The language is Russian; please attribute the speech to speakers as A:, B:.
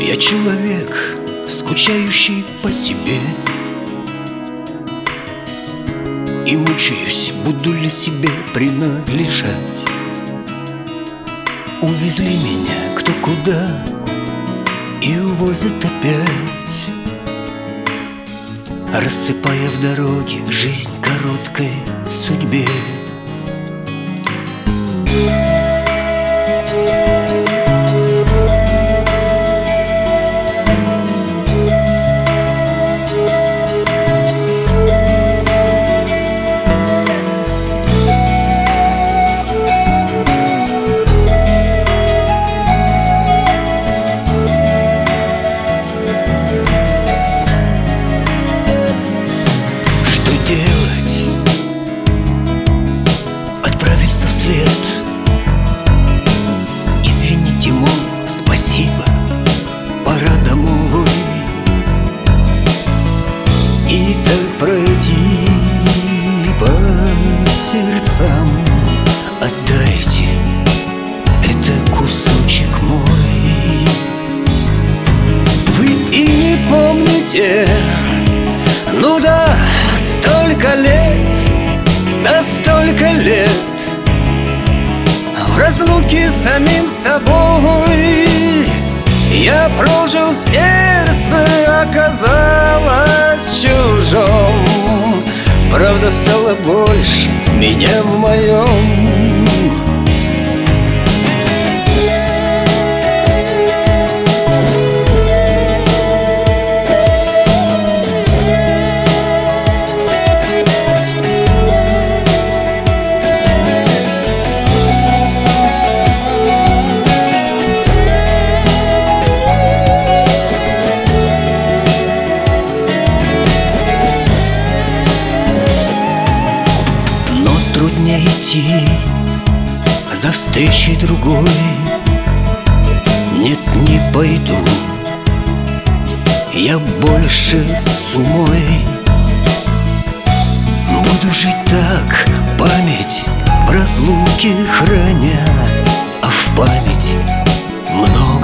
A: Я человек, скучающий по себе, и мучаюсь, буду ли себе принадлежать. Увезли меня кто куда и увозят опять, рассыпая в дороге жизнь короткой судьбе. Делать? Отправиться вслед. Извините, мол, спасибо, пора домой. И так пройти по сердцам. Отдайте, это кусочек мой. Вы и не помните, ну да, столько лет, да столько лет в разлуке с самим собой я прожил, сердце оказалось чужом. Правда стало больше меня в моем. Труднее идти за встречей другой. Нет, не пойду, я больше с умой. Буду жить так, память в разлуке храня, а в память много